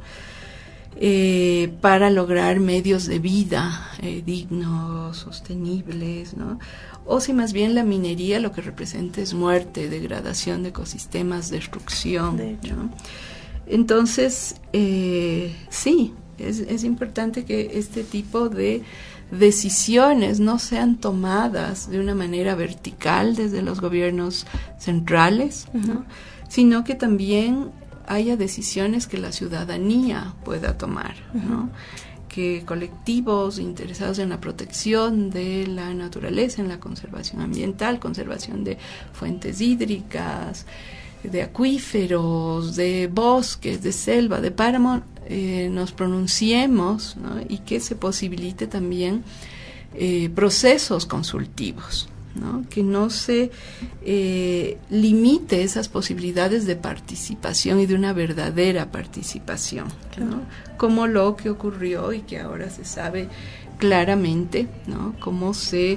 Eh, para lograr medios de vida eh, dignos, sostenibles, ¿no? O si más bien la minería lo que representa es muerte, degradación de ecosistemas, destrucción, de hecho, ¿no? Entonces, eh, sí, es, es importante que este tipo de decisiones no sean tomadas de una manera vertical desde los gobiernos centrales, uh-huh, ¿no? Sino que también haya decisiones que la ciudadanía pueda tomar, ¿no? Uh-huh. Que colectivos interesados en la protección de la naturaleza, en la conservación ambiental, conservación de fuentes hídricas, de acuíferos, de bosques, de selva, de páramo, eh, nos pronunciemos, ¿no? Y que se posibilite también eh, procesos consultivos, ¿no? Que no se eh, limite esas posibilidades de participación y de una verdadera participación, claro, ¿no? Como lo que ocurrió y que ahora se sabe claramente, ¿no? Cómo se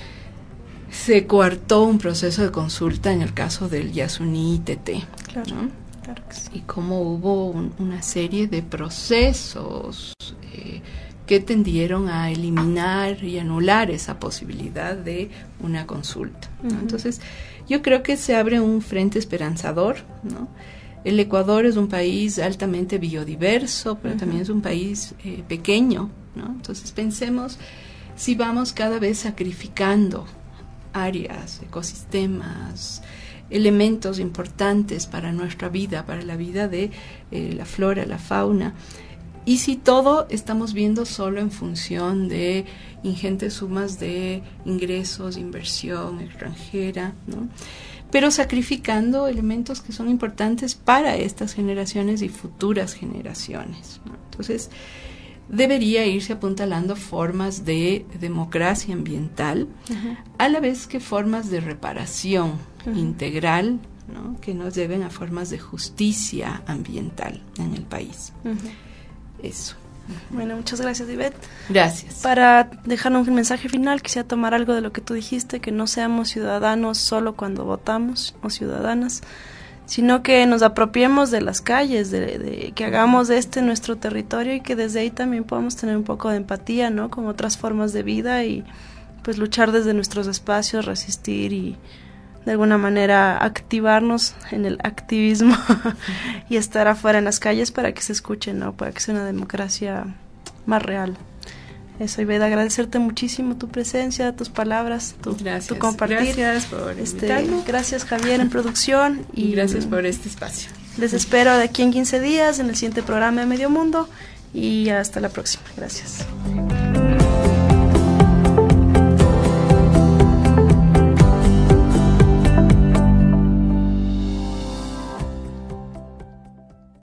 se coartó un proceso de consulta en el caso del Yasuní Teté, claro, ¿no? Claro que sí. Y cómo hubo un, una serie de procesos eh, que tendieron a eliminar y anular esa posibilidad de una consulta, ¿no? Uh-huh. Entonces, yo creo que se abre un frente esperanzador, ¿no? El Ecuador es un país altamente biodiverso, pero uh-huh, también es un país eh, pequeño, ¿no? Entonces, pensemos si vamos cada vez sacrificando áreas, ecosistemas, elementos importantes para nuestra vida, para la vida de eh, la flora, la fauna. Y si todo estamos viendo solo en función de ingentes sumas de ingresos, inversión extranjera, ¿no? Pero sacrificando elementos que son importantes para estas generaciones y futuras generaciones, ¿no? Entonces, debería irse apuntalando formas de democracia ambiental, uh-huh, a la vez que formas de reparación, uh-huh, integral, ¿no? Que nos lleven a formas de justicia ambiental en el país. Uh-huh. Eso. Bueno, muchas gracias, Ivette. Gracias. Para dejar un mensaje final, quisiera tomar algo de lo que tú dijiste, que no seamos ciudadanos solo cuando votamos, o ciudadanas, sino que nos apropiemos de las calles, de, de que hagamos de este nuestro territorio y que desde ahí también podamos tener un poco de empatía, ¿no? Con otras formas de vida y pues luchar desde nuestros espacios, resistir y de alguna manera activarnos en el activismo y estar afuera en las calles para que se escuche, ¿no? Para que sea una democracia más real. Eso, Ivette, agradecerte muchísimo tu presencia, tus palabras, tu, tu compartir. Gracias por este, Gracias, Javier, en producción. Y, y gracias por este espacio. Les espero de aquí en quince días en el siguiente programa de Medio Mundo y hasta la próxima. Gracias.